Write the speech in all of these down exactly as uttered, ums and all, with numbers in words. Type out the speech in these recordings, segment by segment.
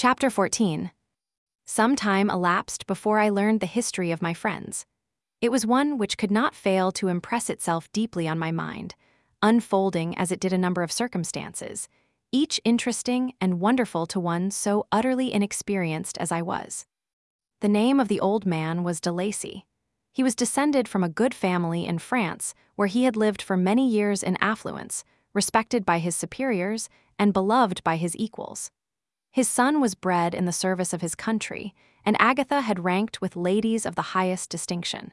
Chapter fourteen. Some time elapsed before I learned the history of my friends. It was one which could not fail to impress itself deeply on my mind, unfolding as it did a number of circumstances, each interesting and wonderful to one so utterly inexperienced as I was. The name of the old man was de Lacy. He was descended from a good family in France, where he had lived for many years in affluence, respected by his superiors and beloved by his equals. His son was bred in the service of his country, and Agatha had ranked with ladies of the highest distinction.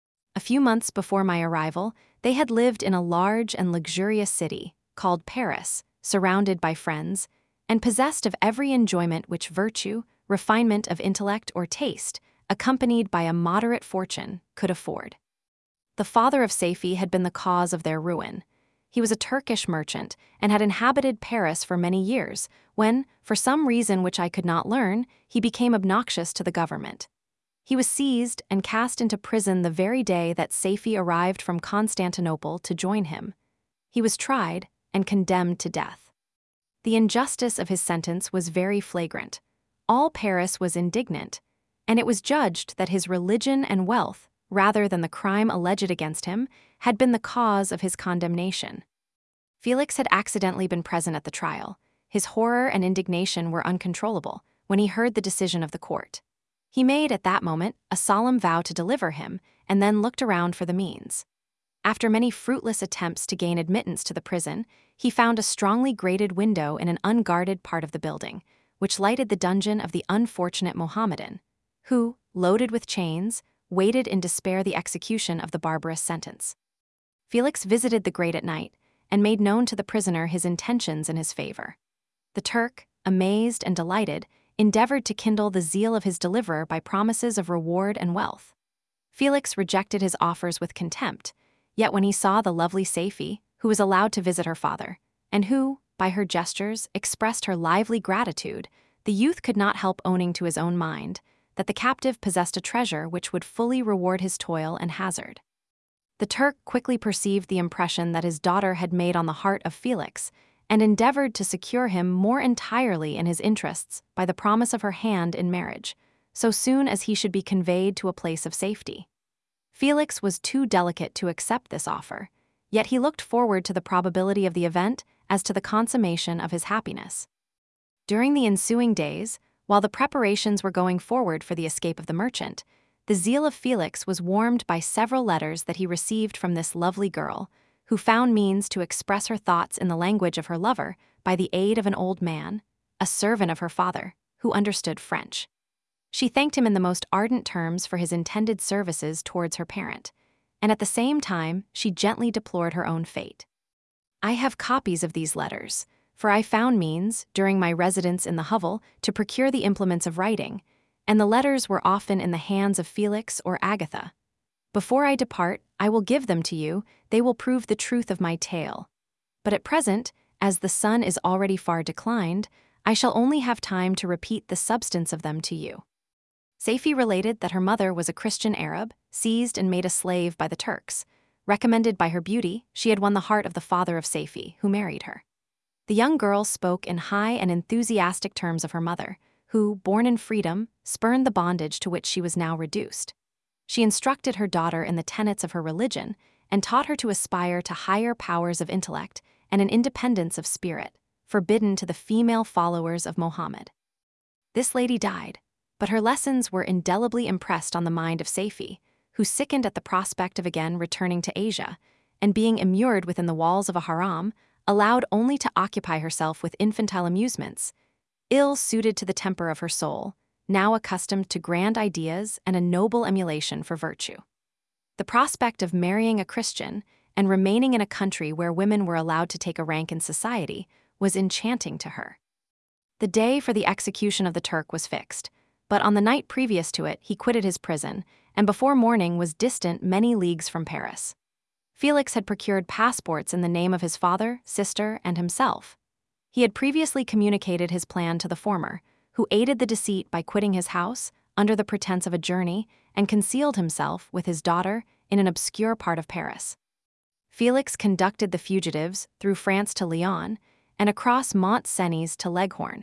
A few months before my arrival, they had lived in a large and luxurious city, called Paris, surrounded by friends, and possessed of every enjoyment which virtue, refinement of intellect, or taste, accompanied by a moderate fortune, could afford. The father of Saifi had been the cause of their ruin. He was a Turkish merchant and had inhabited Paris for many years, when, for some reason which I could not learn, he became obnoxious to the government. He was seized and cast into prison the very day that Saifi arrived from Constantinople to join him. He was tried and condemned to death. The injustice of his sentence was very flagrant. All Paris was indignant, and it was judged that his religion and wealth, rather than the crime alleged against him, had been the cause of his condemnation. Felix had accidentally been present at the trial. His horror and indignation were uncontrollable when he heard the decision of the court. He made, at that moment, a solemn vow to deliver him, and then looked around for the means. After many fruitless attempts to gain admittance to the prison, he found a strongly grated window in an unguarded part of the building, which lighted the dungeon of the unfortunate Mohammedan, who, loaded with chains, waited in despair the execution of the barbarous sentence. Felix visited the grate at night, and made known to the prisoner his intentions in his favor. The Turk, amazed and delighted, endeavored to kindle the zeal of his deliverer by promises of reward and wealth. Felix rejected his offers with contempt, yet when he saw the lovely Saifi, who was allowed to visit her father, and who, by her gestures, expressed her lively gratitude, the youth could not help owning to his own mind that the captive possessed a treasure which would fully reward his toil and hazard. The Turk quickly perceived the impression that his daughter had made on the heart of Felix, and endeavored to secure him more entirely in his interests by the promise of her hand in marriage, so soon as he should be conveyed to a place of safety. Felix was too delicate to accept this offer, yet he looked forward to the probability of the event as to the consummation of his happiness. During the ensuing days, while the preparations were going forward for the escape of the merchant, the zeal of Felix was warmed by several letters that he received from this lovely girl, who found means to express her thoughts in the language of her lover by the aid of an old man, a servant of her father, who understood French. She thanked him in the most ardent terms for his intended services towards her parent, and at the same time she gently deplored her own fate. I have copies of these letters, for I found means, during my residence in the hovel, to procure the implements of writing, and the letters were often in the hands of Felix or Agatha. Before I depart, I will give them to you. They will prove the truth of my tale. But at present, as the sun is already far declined, I shall only have time to repeat the substance of them to you. Saifi related that her mother was a Christian Arab, seized and made a slave by the Turks. Recommended by her beauty, she had won the heart of the father of Saifi, who married her. The young girl spoke in high and enthusiastic terms of her mother, who, born in freedom, spurned the bondage to which she was now reduced. She instructed her daughter in the tenets of her religion and taught her to aspire to higher powers of intellect and an independence of spirit, forbidden to the female followers of Mohammed. This lady died, but her lessons were indelibly impressed on the mind of Saifi, who sickened at the prospect of again returning to Asia, and being immured within the walls of a haram, allowed only to occupy herself with infantile amusements, ill-suited to the temper of her soul, now accustomed to grand ideas and a noble emulation for virtue. The prospect of marrying a Christian and remaining in a country where women were allowed to take a rank in society was enchanting to her. The day for the execution of the Turk was fixed, but on the night previous to it he quitted his prison, and before morning was distant many leagues from Paris. Felix had procured passports in the name of his father, sister, and himself. He had previously communicated his plan to the former, who aided the deceit by quitting his house under the pretense of a journey and concealed himself with his daughter in an obscure part of Paris. Felix conducted the fugitives through France to Lyon and across Mont Cenis to Leghorn,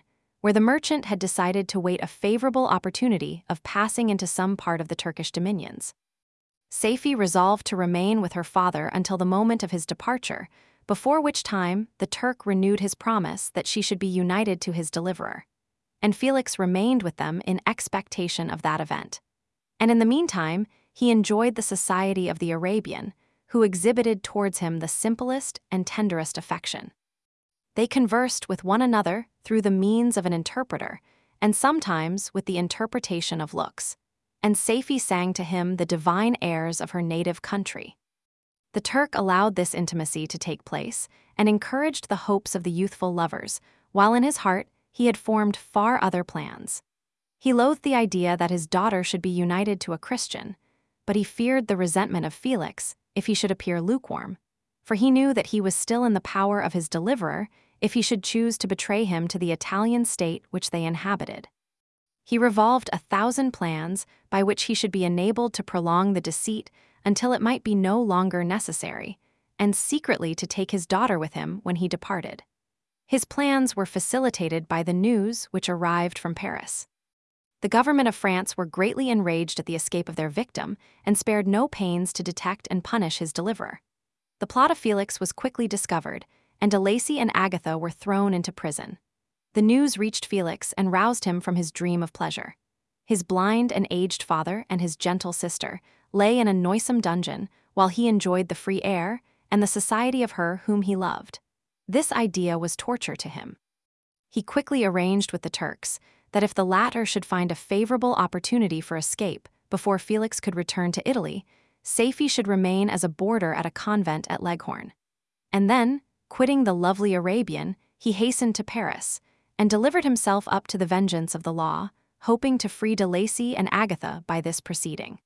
where the merchant had decided to wait a favorable opportunity of passing into some part of the Turkish dominions. Saifi resolved to remain with her father until the moment of his departure, before which time the Turk renewed his promise that she should be united to his deliverer. And Felix remained with them in expectation of that event. And in the meantime, he enjoyed the society of the Arabian, who exhibited towards him the simplest and tenderest affection. They conversed with one another through the means of an interpreter, and sometimes with the interpretation of looks, and Saifi sang to him the divine airs of her native country. The Turk allowed this intimacy to take place and encouraged the hopes of the youthful lovers, while in his heart he had formed far other plans. He loathed the idea that his daughter should be united to a Christian, but he feared the resentment of Felix if he should appear lukewarm, for he knew that he was still in the power of his deliverer if he should choose to betray him to the Italian state which they inhabited. He revolved a thousand plans by which he should be enabled to prolong the deceit until it might be no longer necessary, and secretly to take his daughter with him when he departed. His plans were facilitated by the news which arrived from Paris. The government of France were greatly enraged at the escape of their victim and spared no pains to detect and punish his deliverer. The plot of Felix was quickly discovered, and De Lacy and Agatha were thrown into prison. The news reached Felix and roused him from his dream of pleasure. His blind and aged father and his gentle sister lay in a noisome dungeon while he enjoyed the free air and the society of her whom he loved. This idea was torture to him. He quickly arranged with the Turks that if the latter should find a favorable opportunity for escape before Felix could return to Italy, Saifi should remain as a boarder at a convent at Leghorn. And then, quitting the lovely Arabian, he hastened to Paris and delivered himself up to the vengeance of the law, hoping to free De Lacy and Agatha by this proceeding.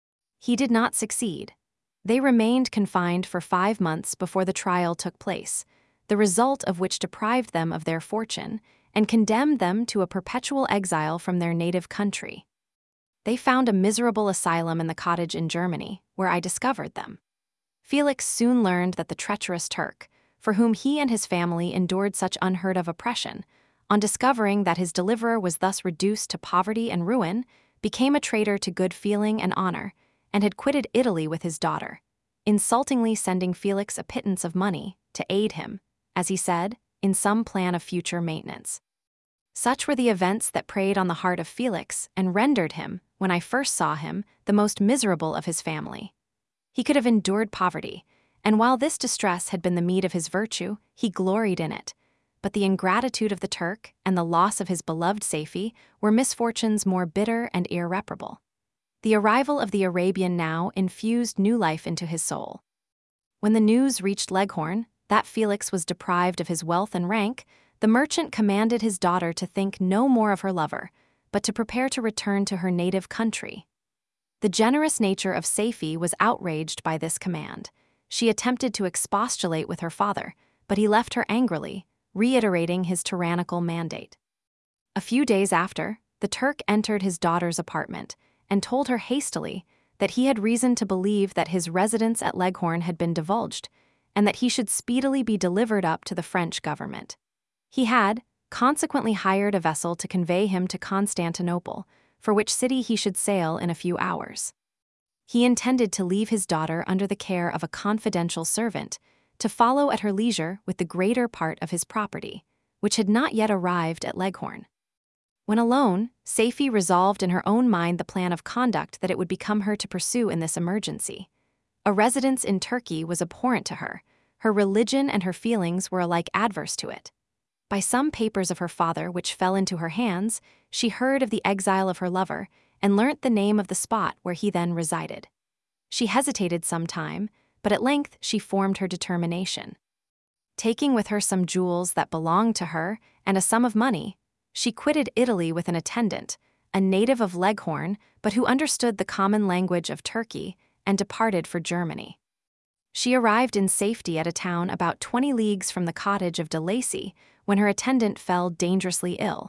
He did not succeed. They remained confined for five months before the trial took place, the result of which deprived them of their fortune and condemned them to a perpetual exile from their native country. They found a miserable asylum in the cottage in Germany, where I discovered them. Felix soon learned that the treacherous Turk, for whom he and his family endured such unheard-of oppression, on discovering that his deliverer was thus reduced to poverty and ruin, became a traitor to good feeling and honor, and had quitted Italy with his daughter, insultingly sending Felix a pittance of money to aid him, as he said, in some plan of future maintenance. Such were the events that preyed on the heart of Felix and rendered him, when I first saw him, the most miserable of his family. He could have endured poverty, and while this distress had been the meed of his virtue, he gloried in it. But the ingratitude of the Turk and the loss of his beloved Saifi were misfortunes more bitter and irreparable. The arrival of the Arabian now infused new life into his soul. When the news reached Leghorn that Felix was deprived of his wealth and rank, the merchant commanded his daughter to think no more of her lover, but to prepare to return to her native country. The generous nature of Saifi was outraged by this command. She attempted to expostulate with her father, but he left her angrily, reiterating his tyrannical mandate. A few days after, the Turk entered his daughter's apartment and told her hastily that he had reason to believe that his residence at Leghorn had been divulged, and that he should speedily be delivered up to the French government. He had, consequently, hired a vessel to convey him to Constantinople, for which city he should sail in a few hours. He intended to leave his daughter under the care of a confidential servant, to follow at her leisure with the greater part of his property, which had not yet arrived at Leghorn. When alone, Saifi resolved in her own mind the plan of conduct that it would become her to pursue in this emergency. A residence in Turkey was abhorrent to her. Her religion and her feelings were alike adverse to it. By some papers of her father which fell into her hands, she heard of the exile of her lover and learnt the name of the spot where he then resided. She hesitated some time, but at length she formed her determination. Taking with her some jewels that belonged to her and a sum of money, she quitted Italy with an attendant, a native of Leghorn, but who understood the common language of Turkey, and departed for Germany. She arrived in safety at a town about twenty leagues from the cottage of De Lacy when her attendant fell dangerously ill.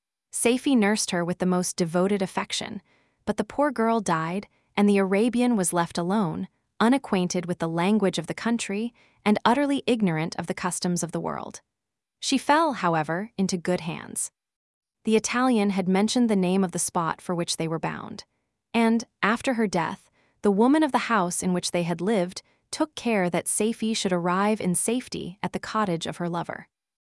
Saifi nursed her with the most devoted affection, but the poor girl died, and the Arabian was left alone, unacquainted with the language of the country and utterly ignorant of the customs of the world. She fell, however, into good hands. The Italian had mentioned the name of the spot for which they were bound. And, after her death, the woman of the house in which they had lived took care that Saifi should arrive in safety at the cottage of her lover.